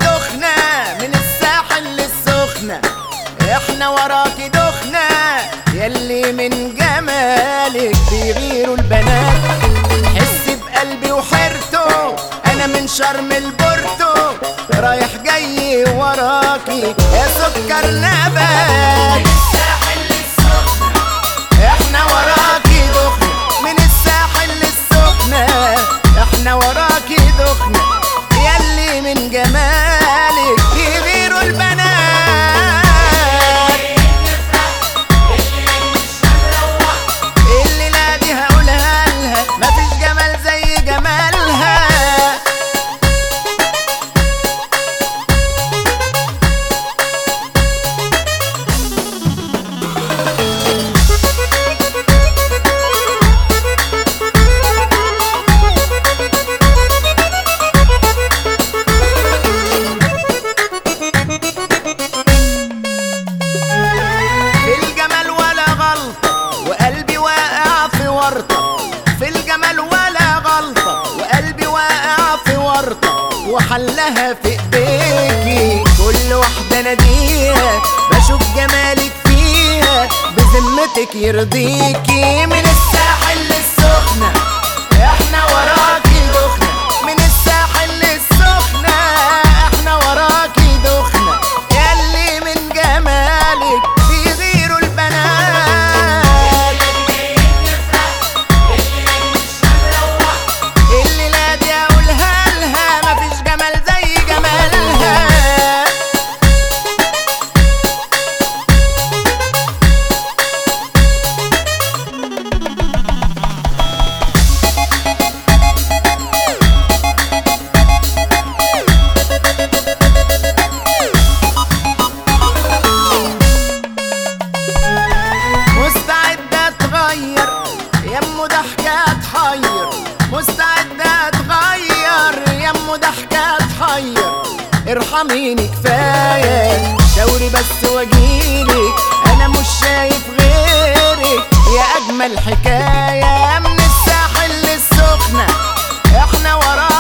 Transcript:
دخنة من الساحل للسخنة، احنا وراكي دخنة يلي من جمالك بيغيروا البنات. حسي بقلبي وحيرته انا من شرم البورتو، رايح جاي وراكي يا سكر نبات. من الساحل للسخنة احنا وراكي دخنة من الساحل للسخنة، احنا وراكي دخنة يلي من جمالك بيغيروا البنات. الليلة دي هقولها لها مفيش جمال زي جمالها. في الجمال ولا غلطة وقلبي واقع في ورطة، وحلها في ايديكي كل واحدة ناديها بشوف جمالك فيها بذمتك يرضيكي. من الساحل للسخنة احنا وراكي دخنة، من الساحل للسخنة احنا وراكي دخنة يلي من جمالك بيغيروا البنات. يمه ضحكة تحير، مستعدة اتغير يمه ضحكة تحير. ارحميني كفاية شاوري بس واجيلك، انا مش شايف غيرك يا اجمل حكاية. من الساحل للسخنة احنا ورا